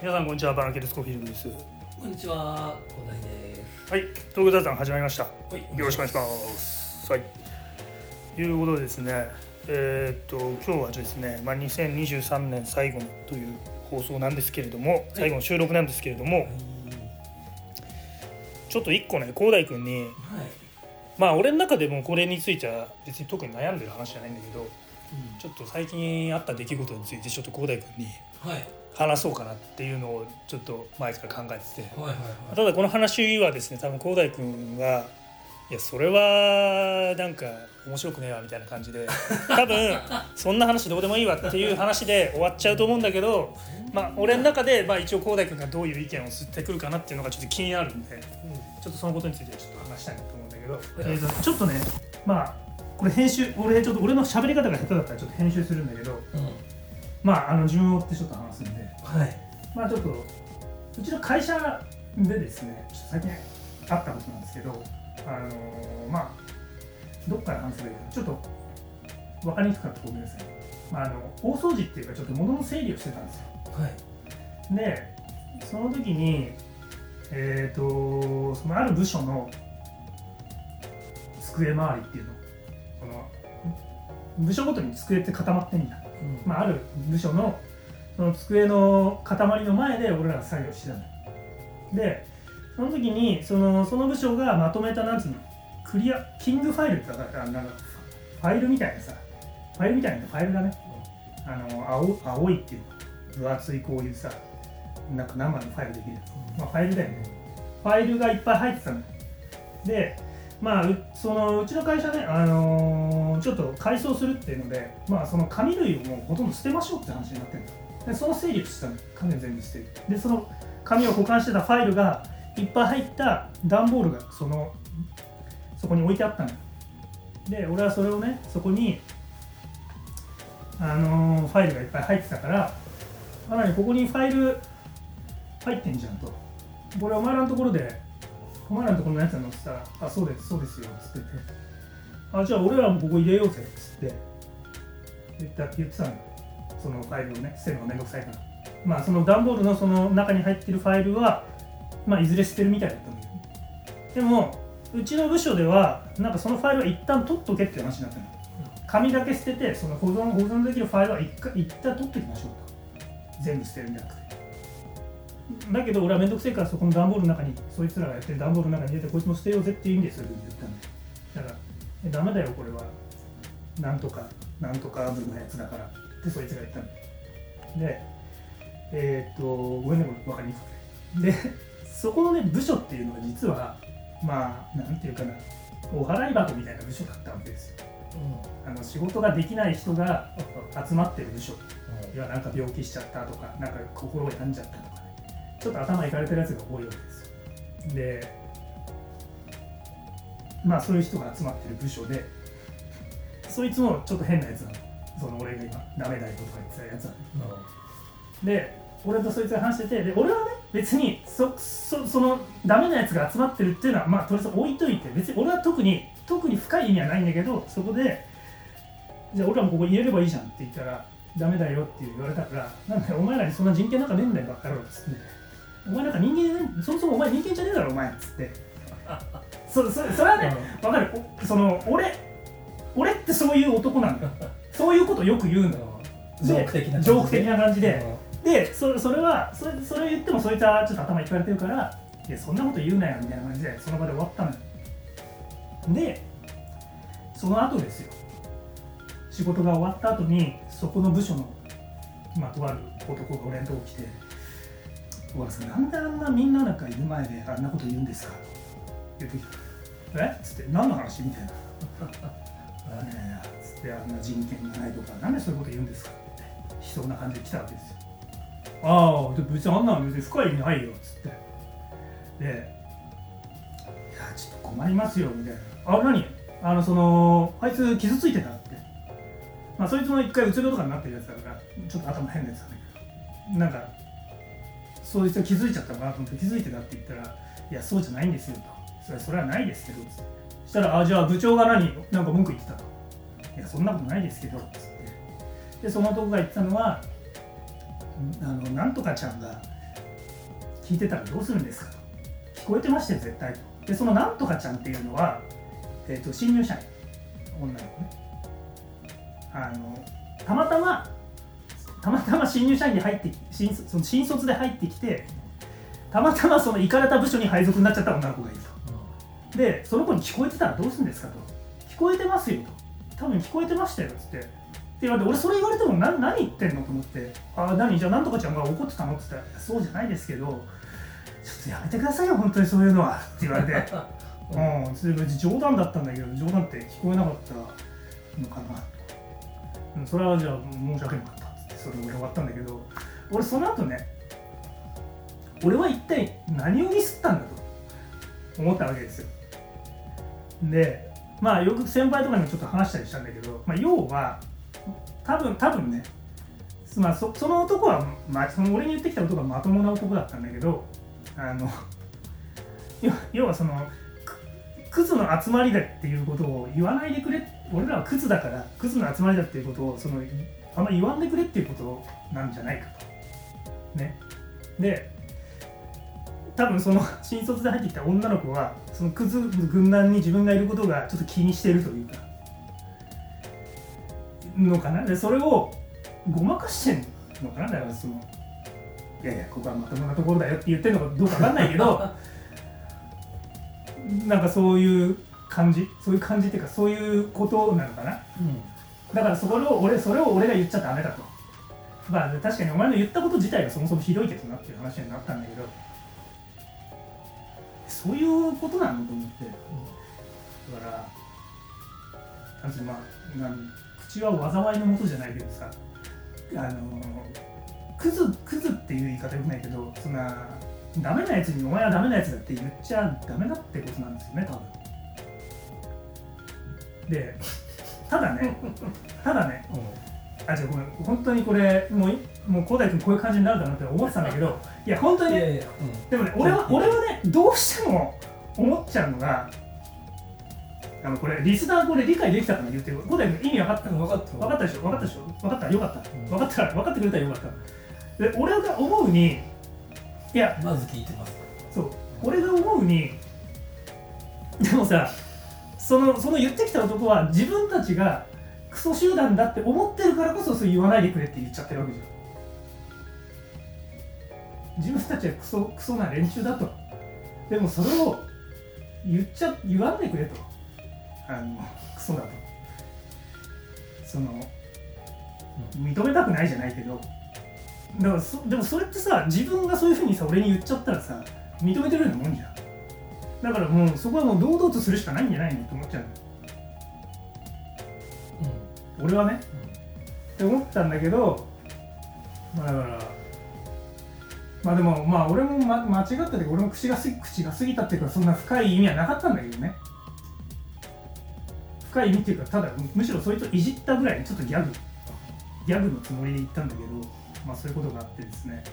皆さんこんにちは、バナケルスコフィールドです。 こんにちは、小田井です。 はい、トーク雑談始まりました。 はい、 よろしくお願いします。はい。ということでですね、今日はですね、2023年最後という放送なんですけれども、最後の収録なんですけれども、ちょっと一個ね、広大君に、俺の中でもこれについては別に特に悩んでる話じゃないんだけど、ちょっと最近あった出来事についてちょっと広大君に話そうかなっていうのをちょっと前から考えてて、ただこの話はですね、多分広大君がいやそれはなんか面白くねえわみたいな感じで、多分そんな話どうでもいいわっていう話で終わっちゃうと思うんだけど、俺の中で一応広大君がどういう意見を吸ってくるかなっていうのがちょっと気になるんで、ちょっとそのことについてちょっと話したいなと思うんだけど、ちょっとね、これ編集、俺の喋り方が下手だったらちょっと編集するんだけど、順を追ってちょっと話すんで、ちょっとうちの会社でですね、ちょっと最近あったことなんですけど、どっから話せばいいかちょっと分かりにくかったとごめんなさい。大掃除っていうかちょっと物の整理をしてたんですよ。で、その時にそのある部署の机周りっていうの、その部署ごとに机って固まってんだ。ある部署のその机の塊の前で俺らが作業してたの。で、その時にその部署がまとめたなんつうのキングファイルってなんかファイルみたいなさ、ファイルだね。青いっていう分厚いこういうさ、なんか生のファイルできるやつ、ファイルだよね。ファイルがいっぱい入ってたの。で、うちの会社ね、ちょっと改装するっていうので、その紙類をもうほとんど捨てましょうって話になってるんだ。で、その整理をしてたの。紙を全部捨てる。で、その紙を保管してたファイルがいっぱい入った段ボールがそこに置いてあったの。で、俺はそれをね、そこにファイルがいっぱい入ってたから、ここにファイル入ってんじゃんと。これお前らのところのやつが載せたら、そうですよっつってて、じゃあ俺らもここ入れようぜっつって言ってたの。そのファイルをね、捨てるのがめんどくさいから。その段ボールのその中に入ってるファイルは、いずれ捨てるみたいだったんだけど、でもうちの部署ではなんかそのファイルは一旦取っとけっていう話になったの。紙だけ捨てて、その保存できるファイルは一旦取っときましょうと。全部捨てるんじゃなくて。だけど俺はめんどくせえから、そこの段ボールの中に、そいつらがやってる段ボールの中に入れて、こいつも捨てようぜっていう意味でそういうふうに言ったんだよ。だからダメだよこれはなんとか部のやつだからってそいつが言ったんだよ。で、ごめんね、これ分かりにくくて。で、そこのね、部署っていうのは実はなんていうかな、お払い箱みたいな部署だったわけですよ。仕事ができない人が集まってる部署。いや、なんか病気しちゃったとか、なんか心を病んじゃったとかね、ちょっと頭いかれてるやつが多いわけですよ。で、そういう人が集まってる部署で、そいつもちょっと変なやつなの。その俺が今ダメだよとか言ってたやつなの。で、俺とそいつが話してて、で俺はね、別にそのダメなやつが集まってるっていうのはとりあえず置いといて、別に俺は特に深い意味はないんだけど、そこでじゃあ俺らもここ入れればいいじゃんって言ったら、ダメだよって言われたから、なんだよお前らにそんな人権なんかねえんだよバカ野郎っつって、お前なんか人間、そもそもお前人間じゃねえだろお前っつって、それはね、分かる。俺ってそういう男なんだよ。そういうことよく言うのよ。ジョーク的な感じで。で、それを言ってもそいつはちょっと頭いかれてるから、いやそんなこと言うなよみたいな感じでその場で終わったのよ。で、その後ですよ。仕事が終わった後にそこの部署のとある男が俺のとこ来て、小原さん、なんであんなみんななんかいる前であんなこと言うんですかと言ってきた。っつって、何の話みたいな。つって、あんな人権がないとか、なんでそういうこと言うんですかってしそうな感じで来たわけですよ。別にあんなの別に深い意味ないよっつって。で、いやちょっと困りますよみたいな。あいつ傷ついてたって。そいつも一回うつ病とかになってるやつだから、ちょっと頭変なやつだね。なんかそいつが気づいちゃったのかなと思って、気づいてたって言ったら、いやそうじゃないんですよと。それはないですけどつって。そしたら、じゃあ部長がなんか文句言ってたと。いやそんなことないですけどつって。で、その男が言ってたのは、なんとかちゃんが聞いてたらどうするんですかと。聞こえてましたよ絶対と。でそのなんとかちゃんっていうのは、新入社員女の子ね、たまたま新入社員で入ってその新卒で入ってきて、たまたまそのイカれた部署に配属になっちゃった女の子がいると。でその子に聞こえてたらどうするんですかと。聞こえてますよと。多分聞こえてましたよっつって言われて、俺それ言われても何言ってんのと思って、何じゃあなんとかちゃんが怒ってたのって言ったら、そうじゃないですけどちょっとやめてくださいよ本当にそういうのはって言われてそれ別に冗談だったんだけど、冗談って聞こえなかったのかな、それはじゃあ申し訳なかったっつってそれで終わったんだけど、俺その後ね、俺は一体何をミスったんだと思ったわけですよ。でまあよく先輩とかにもちょっと話したりしたんだけど、要は多分ね、その男は、その俺に言ってきた男はまともな男だったんだけど、要はそのクズの集まりだっていうことを言わないでくれ、俺らはクズだからクズの集まりだっていうことをあんまり言わんでくれっていうことなんじゃないかとね。で多分その新卒で入ってきた女の子はそのクズ軍団に自分がいることがちょっと気にしてるというかのかな。でそれをごまかしてんのかな。だからいやここはまともなところだよって言ってるのかどうかわかんないけどなんかそういう感じっていうかそういうことなのかな、だからそれを俺が言っちゃダメだと。確かにお前の言ったこと自体がそもそもひどいけどなっていう話になったんだけど、そういうことなのと思って、だから口は災いのもとじゃないけどさ、クズっていう言い方よくないけど、そんなダメなやつにお前はダメなやつだって言っちゃダメだってことなんですよね多分。でただねごめん、本当にこれもう広大君こういう感じになるだろうなって思ってたんだけど、いや本当にね、でもね俺はねどうしても思っちゃうのが、これリスナーこれ理解できたかな言ってる。広大君意味分かったでしょ。分かったよかった。分かってくれたらよかった。で俺が思うに、いやまず聞いてます。 そう俺が思うに、でもさその言ってきた男は自分たちがクソ集団だって思ってるからこそそう言わないでくれって言っちゃってるわけじゃん。自分たちはクソな連中だと。でもそれを言わんでくれと。クソだと。認めたくないじゃないけど、だからでもそれってさ、自分がそういうふうにさ俺に言っちゃったらさ認めてるようなもんじゃん。だからもうそこはもう堂々とするしかないんじゃないのと思っちゃうの、俺はね、って思ったんだけど、だからでも俺も、間違ったけど俺も口が過ぎたっていうかそんな深い意味はなかったんだけどね。深い意味っていうかただむしろそいつをいじったぐらいちょっとギャグのつもりで言ったんだけど、そういうことがあってですね、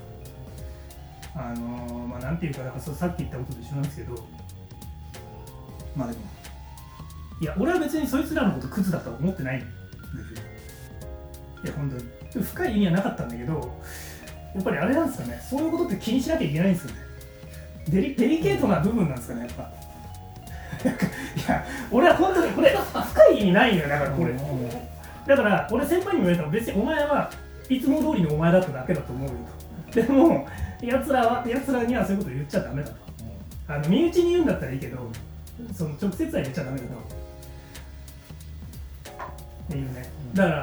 なんていうか、だからさっき言ったことと一緒なんですけど、でもいや俺は別にそいつらのことクズだとは思ってないんだけど、いや本当に深い意味はなかったんだけど、やっぱりあれなんですかね、そういうことって気にしなきゃいけないんですよね。デリケートな部分なんですかね、やっぱ。いや俺は本当にこれ深い意味ないのよ。だからこれだから俺先輩にも言われたの、別にお前はいつも通りのお前だっただけだと思うよと。でもやつらにはそういうこと言っちゃダメだと。身内に言うんだったらいいけどその直接は言っちゃダメだとっていうね。だから、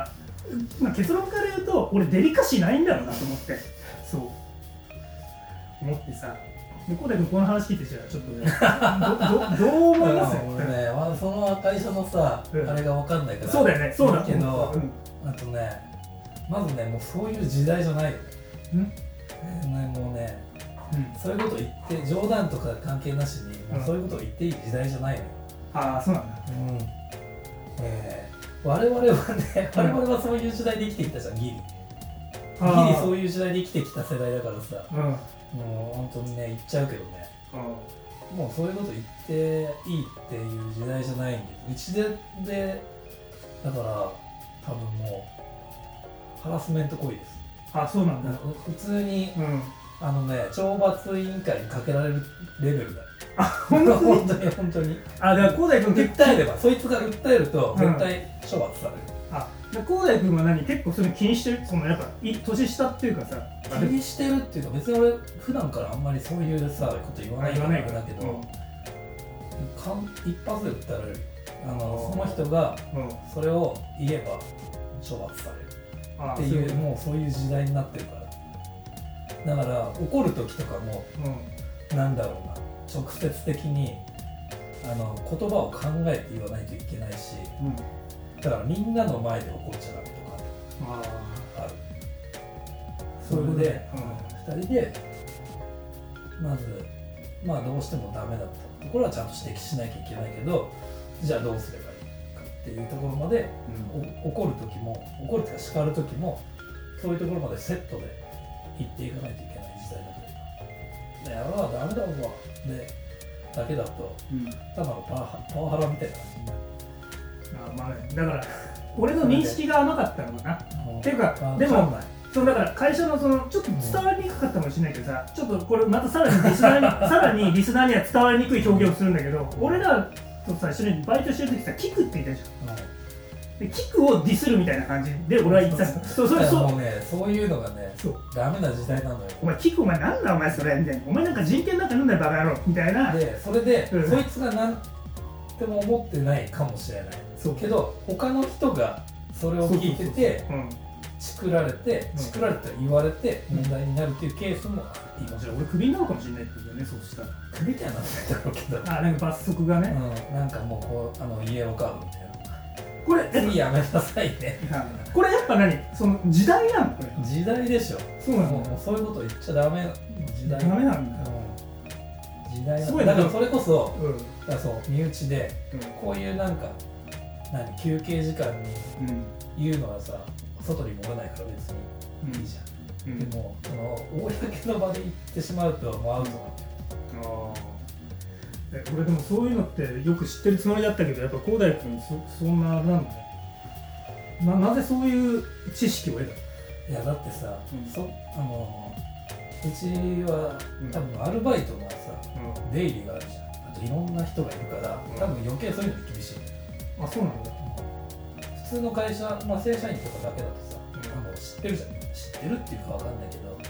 結論から言うと俺デリカシーないんだろうなと思って、そう思ってさ。でこの話聞いてちょっとねどう思います俺ね、その会社のさ、あれが分かんないからそうだよね、そうだけど、あとね、まずね、もうそういう時代じゃないよ。もうね、そういうこと言って冗談とか関係なしに、もうそういうことを言っていい時代じゃないのよ。 ああ、そうなんだ。 我々はそういう時代で生きてきたじゃん、ギリそういう時代で生きてきた世代だからさ、もう本当にね、言っちゃうけどね、もうそういうこと言っていいっていう時代じゃないんで、うちでだから多分もうハラスメント行為です。 あ、そうなんだ。 普通に、 懲罰委員会にかけられるレベルだよ。 本当にだから広大君訴えれば、そいつが訴えると絶対処罰される。 広大君は結構それ気にしてる？そのやっぱ年下っていうかさ、 気にしてるっていうか、別に俺普段からあんまりそういうさこと言わないからだけど、一発で訴えられる。その人がそれを言えば処罰されるっていう、もうそういう時代になってるから。だから怒る時とかも、なんだろうな、直接的に言葉を考えて言わないといけないし、だからみんなの前で怒っちゃダメとかある。それで2人でまずどうしてもダメだったところはちゃんと指摘しなきゃいけないけど、じゃあどうすればいいかっていうところまで、怒る時も、怒るというか叱る時もそういうところまでセットで言っていかないといけない時代だというか、やろうはダメだぞでだけだと、ただのパワハラみたいな感じになる。 だから俺の認識が甘かったのかな。っていうか、でもだから会社のちょっと伝わりにくかったかもしれないけどさ、ちょっとこれまたさらにリスナーには伝わりにくい表現をするんだけど、俺らとさ一緒にバイトしてる時さ、キクって言ったじゃん。でキクをディスるみたいな感じで俺は言ってたんだ。 もうね、そういうのがね、ダメな時代なのよ。 お前キク、お前なんだお前それみたいな、お前なんか人権なんかなんだよバカ野郎みたいな。 でそれで、そいつがなんても思ってないかもしれないけど、他の人がそれを聞いててチクられて言われて問題になるっていうケースもある。 もちろん俺クビになるかもしれないけどね、そうしたらクビにはならないだろうけど、 なんか罰則がね、 なんかもうこうイエローカードみたいな、 これ次やめなさいねこれやっぱその時代なの？これ時代でしょ。 そうなの？ もうそういうこと言っちゃダメな時代。 ダメなんだ。 時代なんだ。だからそれこそ、身内でこういうなんか休憩時間に言うのはさ、外に漏れないから別にいいじゃん。でも公の場で言ってしまうともうアウトなんだよ。 俺でもそういうのってよく知ってるつもりだったけど、やっぱ広大君そんなあれなんだね。なぜそういう知識を得たの？ いやだってさ、うちは多分アルバイトのさ、出入りがあるじゃん。あといろんな人がいるから、多分余計そういうのに厳しい。 そうなんだ。 普通の会社、正社員とかだけだとさ、知ってるじゃん。知ってるっていうかわかんないけど、なんだ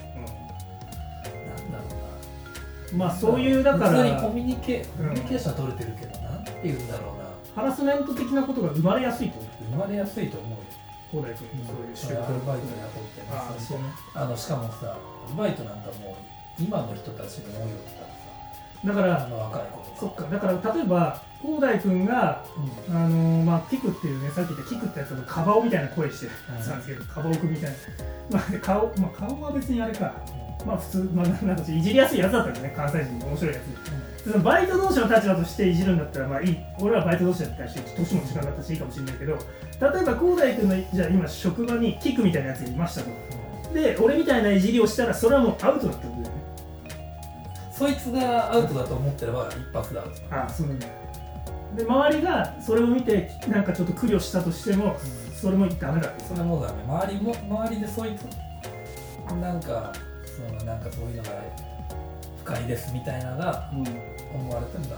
ろうな。 そういうだから普通にコミュニケーションは取れてるけど、なんて言うんだろうな。 ハラスメント的なことが生まれやすいと思う。 生まれやすいと思うよ。 広大君そういうアルバイトや雇ってますし、しかもさ、アルバイトなんかもう今の人たちの多いよだから若い子とか。 そっか、だから例えば広大君が、キクっていうね、さっき言ったキクってやつがカバオみたいな声してるやつなんですけど、カバオ君みたいな、顔は別にあれか、普通、なんかいじりやすいやつだったんですね、関西人の面白いやつで、そのバイト同士の立場としていじるんだったらいい、俺はバイト同士だったし、年も近かったしいいかもしれないけど、例えば広大君のじゃあ今職場にキクみたいなやつがいましたと、で俺みたいないじりをしたらそれはもうアウトだってことだよね。 そいつがアウトだと思ってれば一発でアウト。 そうなんだ。で周りがそれを見てなんかちょっと苦慮したとしても、それもダメだって。 それもダメ。周りでそいつなんかそういうのが不快ですみたいなのが思われてんだ。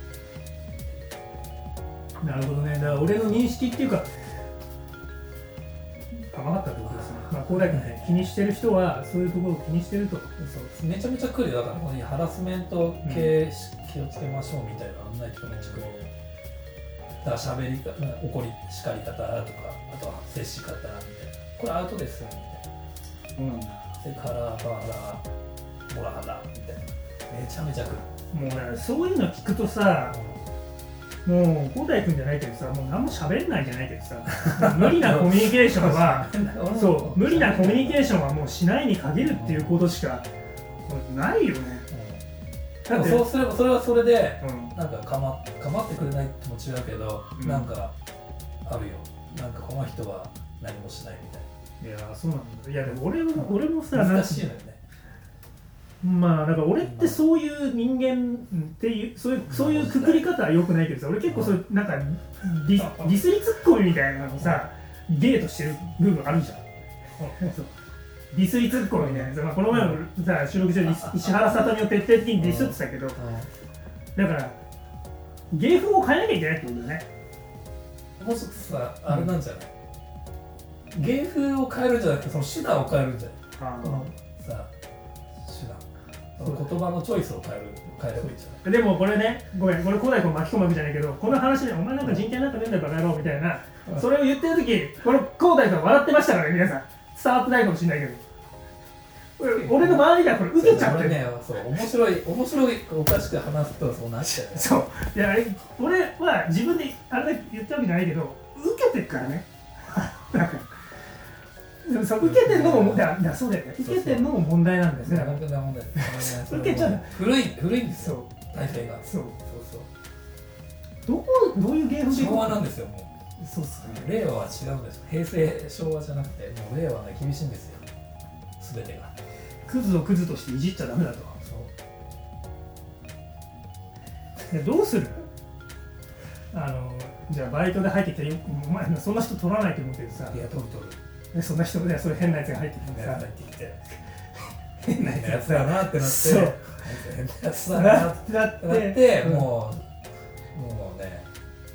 なるほどね。だから俺の認識っていうか甘かったってことですね。広大君ね、気にしてる人はそういうところを気にしてると。 そうめちゃめちゃ来るよ。だからこのハラスメント系、気をつけましょうみたいな案内とかめっちゃ来る。だから喋り方、叱り方とか、あとは接し方みたいな。これアウトですみたいな。 そうなんだ。 それからモラハラみたいな。めちゃめちゃ来る。 もうね、そういうの聞くとさ、もう広大君じゃないけどさ、もう何も喋れないじゃないけどさ、無理なコミュニケーションは無理なコミュニケーションはもうしないに限るっていうことしかないよね。 でもそうすればそれはそれで、なんか構ってくれないっても違うけど、なんかあるよ。なんかこの人は何もしないみたいな。 いやそうなんだ。いやでも俺もさ、 難しいのよね。 だから俺ってそういう人間っていうそういうくくり方は良くないけどさ、俺結構そういうなんかディスりツッコミみたいなのさ、デートしてる部分あるじゃん。 ディスりツッコミみたいな、この前もさ収録中に石原さとみを徹底的にディスってたけど、だから芸風を変えなきゃいけないってことだね。 もうちょっとさ、あれなんじゃない、芸風を変えるんじゃなくてその手段を変えるんじゃない、さ手段、言葉のチョイスを変えればいいんじゃない。 でもこれね、ごめん、これ古代君巻き込むわけじゃないけど、この話でお前なんか人権なんかねえんだよバカ野郎みたいな、それを言ってる時これ古代君笑ってましたからね。皆さん伝わってないかもしれないけど、俺の周りがこれ受けちゃってる。 ね、そう面白いおかしく話すとそうなっちゃう、ね、 そういや、俺は自分であれだけ言ったわけじゃないけど受けてるからねなんかそう受けてるのもそうだよね、受けてるのも問題なんですね。受けちゃう古いんですよ、体制が。そうどういう芸風で昭和なんですよ。もうそうっすね、 令和は違うんですよ。平成昭和じゃなくてもう令和はね厳しいんですよ、全てが。 クズをクズとしていじっちゃダメだと。そうどうする、じゃあバイトで入ってきて、お前そんな人取らないと思うけどさ、 いや取るそんな人でそういう変なやつが入ってきてさ、 変なやつだなってなって、 変なやつだなってなってもうね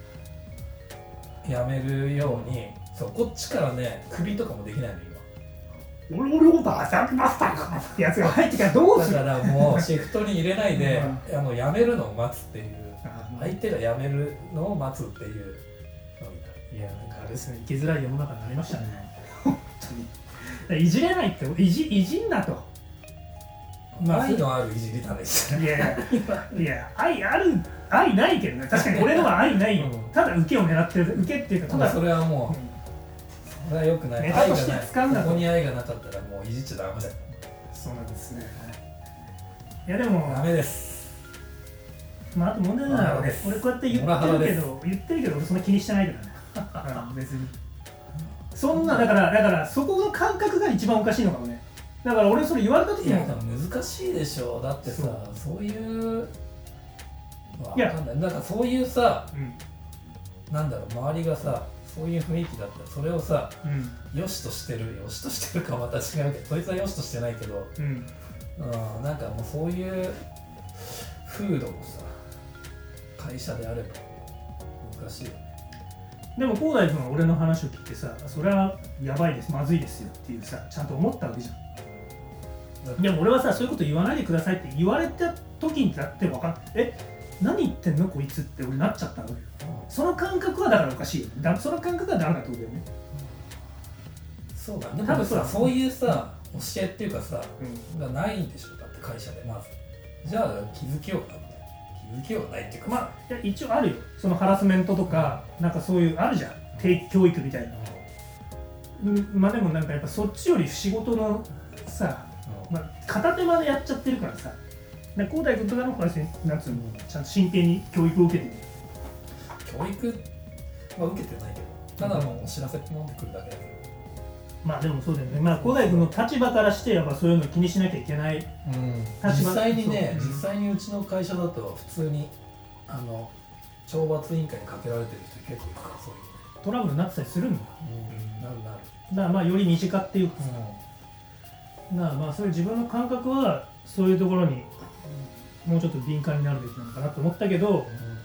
やめるように、そうこっちからね首とかもできないの今。 俺をバーサークマスターかってやつが入ってきたらどうする。 だからもうシフトに入れないでやめるのを待つっていう、相手がやめるのを待つっていう。 いやなんかあれですね、生きづらい世の中になりましたね本当に。いじれないっていじんなと。 愛のあるいじりだね。 いや愛ないけどね、確かに俺のは愛ないよ、ただ受けを狙ってる、受けっていうか、ただそれはもう、それはよくない。 ネタとして使うんだと。 ここに愛がなかったらもういじっちゃダメだよ。 そうなんですね。いやでもダメです。 あと問題なのは俺こうやって言ってるけど俺そんな気にしてないからね別にそんなだからそこの感覚が一番おかしいのかもね。だから俺それ言われた時も難しいでしょ。だってさ、そういういやだからそういうさ、なんだろう、周りがさそういう雰囲気だったらそれをさ、よしとしてるかまた違うけど、そいつはよしとしてないけど、なんかもうそういう風土をさ会社であれば難しいよね。 でも広大君は俺の話を聞いてさ、それはやばいです、まずいですよっていうさ、ちゃんと思ったわけじゃん。でも俺はさ、そういうこと言わないでくださいって言われた時にだって分かんない、何言ってんのこいつって俺なっちゃったわけよ。その感覚はだからおかしいよね。その感覚はダメだってことだよね。 そうだね。多分さ、そういうさ、教えっていうかさ、がないんでしょ。だって会社でまず。じゃあ気づきようかって気づきようがないっていうか、まあ一応あるよ。そのハラスメントとかなんかそういうあるじゃん。定期教育みたいな。まあでもなんかやっぱそっちより仕事のさ、片手間でやっちゃってるからさ。広大君とかの話なんつうの、ちゃんと真剣に教育を受けてる。 教育は受けてないけど、ただのお知らせって飲んでくるだけだけど。 まあでもそうだよね。まあ広大君の立場からしてやっぱそういうの気にしなきゃいけない立場。 実際にね、実際にうちの会社だと普通に懲罰委員会にかけられてる人結構いるから、そういうのトラブルになってたりするんだ。 なる。 だからまあより身近っていうか、まあそういう自分の感覚はそういうところにもうちょっと敏感になるべきなのかなと思ったけど、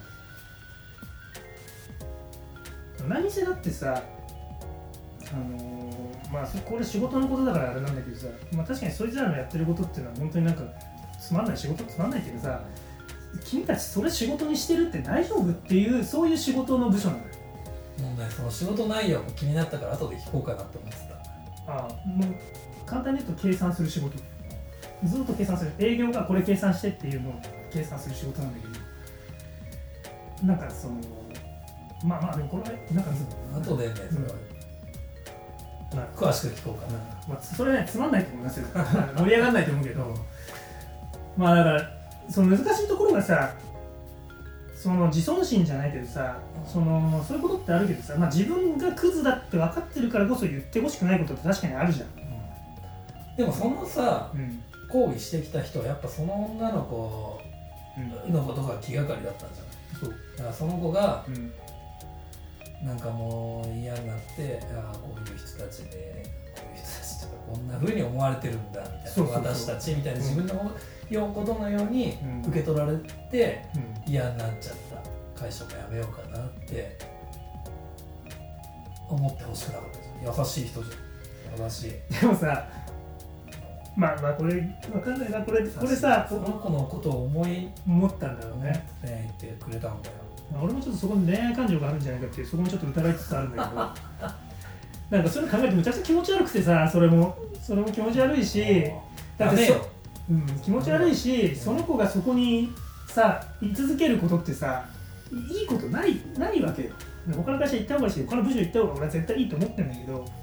何せだってさ、まあこれ仕事のことだからあれなんだけどさ、まあ確かにそいつらのやってることっていうのは本当になんかつまんない仕事、つまんないっていうかさ、君たちそれ仕事にしてるって大丈夫っていう、そういう仕事の部署なのよ。 もうね、その仕事内容も気になったから後で聞こうかなって思ってた。 もう簡単に言うと計算する仕事、ずっと計算する、営業がこれ計算してっていうのを計算する仕事なんだけど、なんかそのまあでもこれはなんか後でね、それは詳しく聞こうかな。 まあそれねつまんないと思いますよ盛り上がらないと思うけど、まあだからその難しいところがさ、その自尊心じゃないけどさ、そういうことってあるけどさ、まあ自分がクズだって分かってるからこそ言ってほしくないことって確かにあるじゃん。 でもそのさ、抗議してきた人はやっぱその女の子のことが気がかりだったんじゃない。そうだからその子が、なんかもう嫌になって、こういう人たちでこういう人たちっこんな風に思われてるんだみたいな、私たちみたいな自分のことのように受け取られて嫌になっちゃった、会社も辞めようかなって思ってほしくなかったです。優しい人じゃん、優しい。 でもさ、まあこれ分かんないな、これさ、 その子のことを思ったんだろうね。 言ってくれたんだよ。 俺もちょっとそこに恋愛感情があるんじゃないかっていう、そこもちょっと疑いつつあるんだけどなんかそういうの考えてむちゃくちゃ気持ち悪くてさ、それも気持ち悪いし、だって気持ち悪いし、その子がそこにさ居続けることってさ、いいことないわけよ。他の会社行った方がいいし、他の部署行った方が俺は絶対いいと思ってるんだけど、もう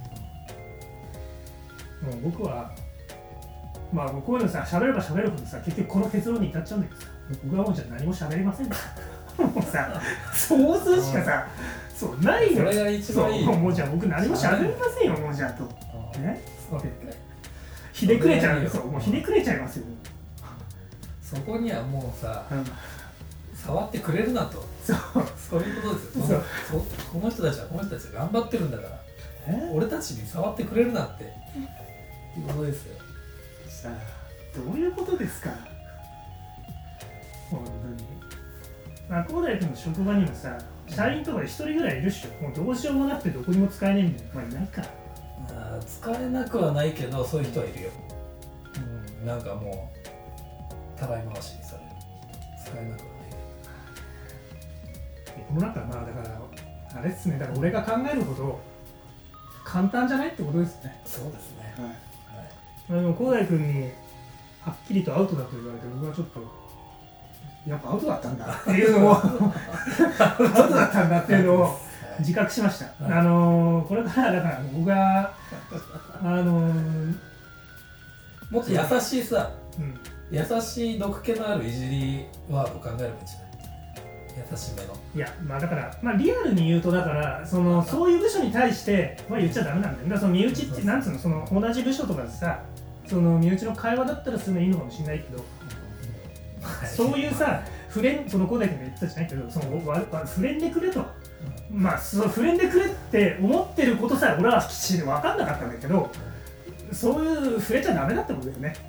僕はまあこういうのさ、喋れば喋るほどさ、結局この結論に至っちゃうんだけどさ、僕はもうじゃあ何も喋りませんもうさ、想像しかさ、そうないよ。 それが一番いい。 もうじゃあ僕何も喋りませんよ、もうじゃあと。ね、ひねくれちゃうよ。もうひねくれちゃいますよ。 そこにはもうさ、触ってくれるなと。そういうことですよ。この人たちは頑張ってるんだから、俺たちに触ってくれるなっていうことですよ。 さあ、どういうことですか。本当に。広大君の職場にもさ、社員とかで1人ぐらいいるっしょ。もうどうしようもなくてどこにも使えねえみたいな。まあいないか。 使えなくはないけど、そういう人はいるよ。なんかもうたらい回しにされる。使えなくはない。 この中、まあだからあれっすね。だから俺が考えるほど簡単じゃないってことですね。 そうですね。 でも広大君にはっきりとアウトだと言われて、僕はちょっとやっぱアウトだったんだっていうのをアウトだったんだっていうのを自覚しました。これからだから僕がもっと優しいさ、優しい毒気のあるいじりワードを考えればいいんじゃない？優しめの。 いや、だからリアルに言うと、だからそういう部署に対しては言っちゃダメなんだよ。だから身内ってなんつうの、その同じ部署とかでさ、その身内の会話だったらするのいいのかもしれないけど、そういうさ、その広大君が言ってたじゃないけど、フレンでくれと、フレンでくれって思ってることさえ俺はきちんと分かんなかったんだけど、そういう触れちゃダメだってことだよね。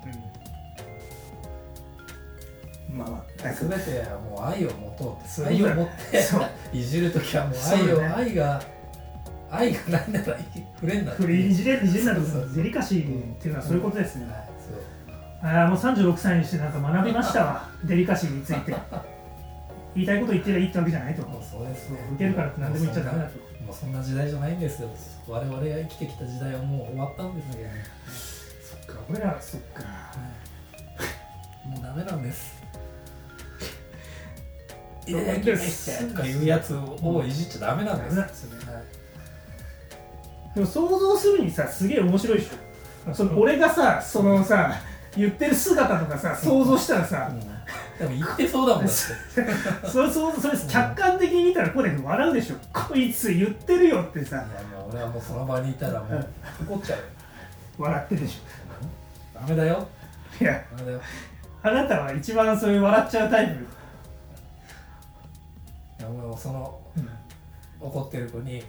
全てはもう愛を持とうって、愛を持っていじるときはもう愛がないなら触れんなって、 いじれんならデリカシーっていうのはそういうことですね。もう36歳にしてなんか学びましたわデリカシーについて。言いたいこと言ってりゃいいってわけじゃないと。 そうですね。 受けるからって何でも言っちゃダメだと。 もうそんな時代じゃないんですよ。我々が生きてきた時代はもう終わったんですね。 そっか、俺らそっか。 もうダメなんです。 いやとかいうやつをいじっちゃダメなんです。 でも想像するにさ、すげえ面白いでしょ。俺がさ、言ってる姿とかさ、想像したらさ、 でも言ってそうだもんだって。 それ客観的に見たらこれ笑うでしょ。こいつ言ってるよってさ。 いやもう俺はもうその場にいたらもう怒っちゃうよ。 笑ってるでしょ。ダメだよ。 いや、ダメだよ。あなたは一番そういう笑っちゃうタイプ。 いや俺もその、怒ってる子に、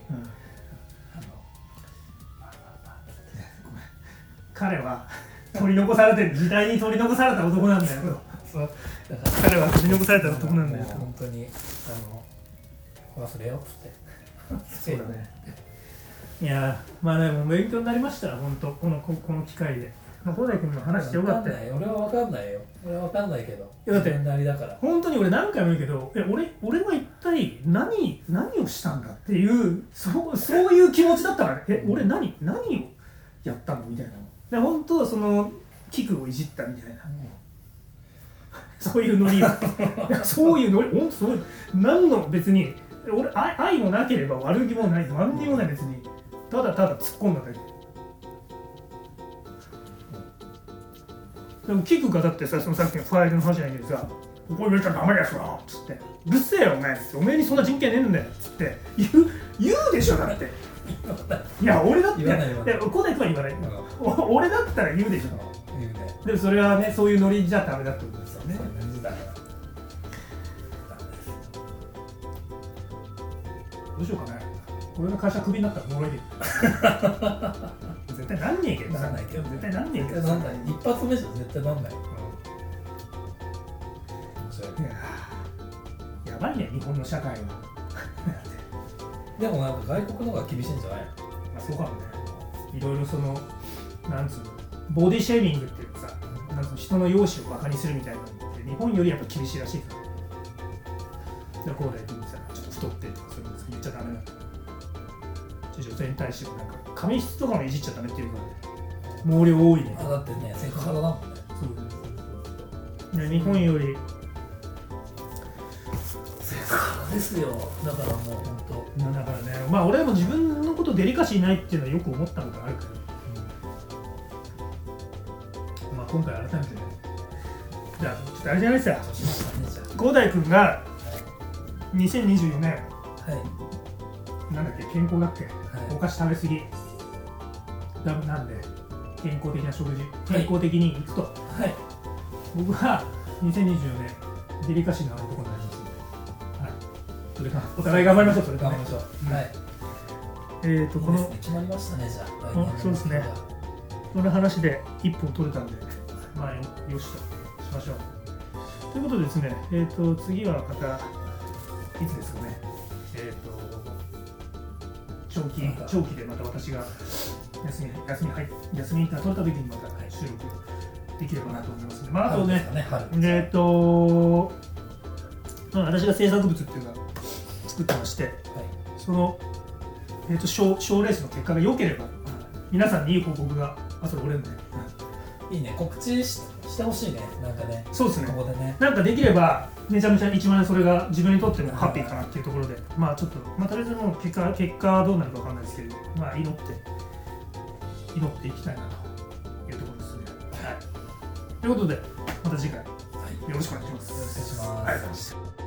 彼は取り残されてる、時代に取り残された男なんだよ。彼は取り残された男なんだよ。 本当に忘れようってそうだね。いやでも勉強になりました。本当この機会で。広大君の話してよかったよ。 俺は分かんないよ。俺は分かんないけど。 だってなりだから。 本当に俺何回も言うけど、俺は一体何をしたんだっていうそういう気持ちだったから、俺何をやったのみたいな。で本当その器具をいじったみたいな。そういうノリそういうノリ、本当そういう、何の別に俺愛もなければ悪気もない、何にもない、別にただただ突っ込んだだけ。でも器具がだってさ、そのさっきのファイルの話じゃないけどさ、ここ入れちゃダメですよっつって、うるせえよお前、おめえにそんな人権ねえんだよっつって言うでしょ。だっていや俺だって、広大君は言わない、俺だったら言うでしょ。でもそれはね、そういうノリじゃダメだってことですよね。どうしようかね。俺の会社クビになったらもらえる。 絶対なんねえけどさ、 なんないけど、 絶対なんねえけどなんない、一発目じゃ絶対なんない。 やばいね、日本の社会は。 でもなんか外国の方が厳しいんじゃないの？ まあそうかもね。いろいろその、なんつうの、ボディシェーミングっていうかさ、なんつうの、人の容姿をバカにするみたいなのって日本よりやっぱ厳しいらしいから。で、こうだよってさ、ちょっと太ってとかそういうの言っちゃダメだと。女性に対してもなんか髪質とかもいじっちゃダメっていうからね。毛量多いね。 だってね、セクハラだもんね。 そうね、日本よりセクハラですよ。だからもう本当。 だからね、まあ俺も自分のことデリカシーないっていうのはよく思ったことがあるけど、まあ今回改めてね、じゃあちょっとあれじゃないですか、広大君が2024年、なんだっけ、健康だっけ、お菓子食べ過ぎなんで健康的な食事、健康的にいくと、僕は2024年デリカシーのある男になりますので、それからお互い頑張りましょう。それから頑張りましょう。この決まりましたね、じゃあ。 そうですね。その話で一本取れたんで、まあよしとしましょう。ということでですね、次はまたいつですかね。長期でまた私が休みが取れた時にまた収録できればなと思いますので、まああとね、私が制作物っていうのを作ってまして、その賞レースの結果が良ければ皆さんにいい報告が後で俺んで、 いいね、告知してほしいね、なんかね。 そうですね。 ここでね、 なんかできればめちゃめちゃ一番それが自分にとってもハッピーかなっていうところで、まあちょっととりあえずもう結果どうなるかわかんないですけど、まあ祈っていきたいなというところですね。ということでまた次回よろしくお願いします。 よろしくお願いします。 ありがとうございました。